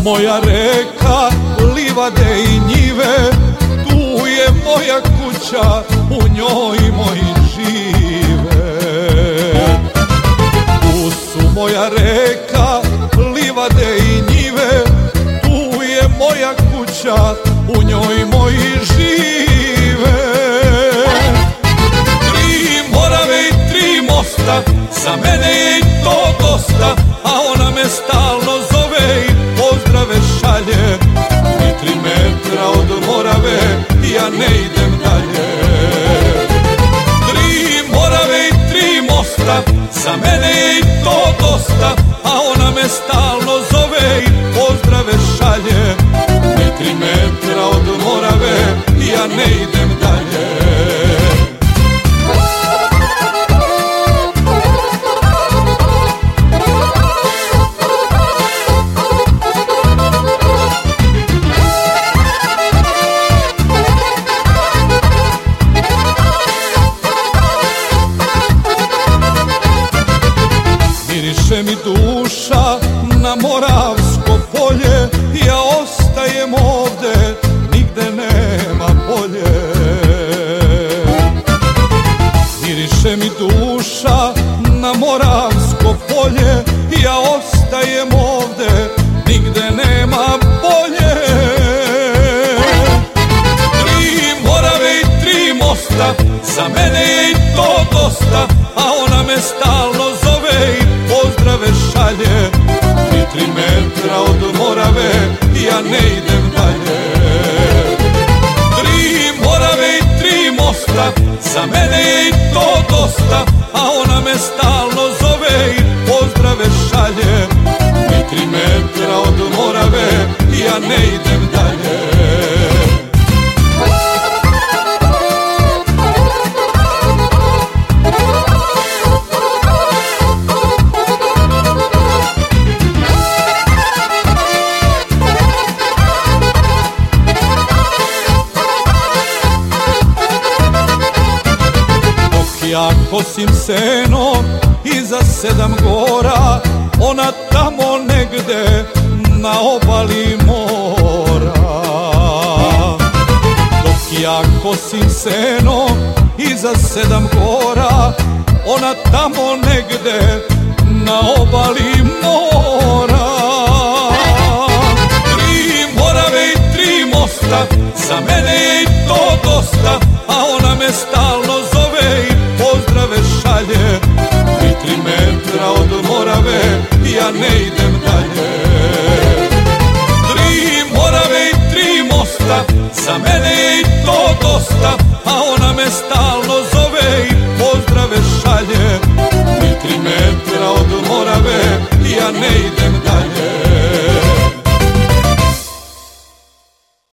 moja reka, livade i njive, tu je moja kuća, u njoj moji žive. Tu su moja reka, livade i njive, tu je moja kuća, u njoj moji žive. Tri Morave i tri mosta, za mene je i to dosta, a ona me stalno zove i pozdrave šalje. I 3 metra od Morave, ja ne idem dalje. 3 Morave i 3 mosta, za mene je i to dosta, a ona me stalno zove i pozdrave šalje. I 3 metra od Morave, ja ne idem dalje. Miriše mi duša na Moravsko polje, ja ostajem ovde, nigde nema bolje. Miriše mi duša na Moravsko polje, ja ostajem ovde, nigde nema bolje. 3 Morave i 3 mosta, za mene je i to dosta, a ona me stalno zove i pozdrave šalje. I 3 metra od Morave, ja ne idem dalje. 3 Morave i 3 mosta, za mene je i to dosta, a ona me stalno zove i pozdrave šalje. I 3 metra od Morave, ja ne idem dalje. Ja kosim seno iza 7 gora, ona tamo negde na obali mora. Dok ja kosim seno iza 7 gora, ona tamo negde na obali mora. 3 Morave i 3 mosta, za mene je i to dosta, a ona me stalno zove i pozdrave šalje. I 3 metra od Morave, ja ne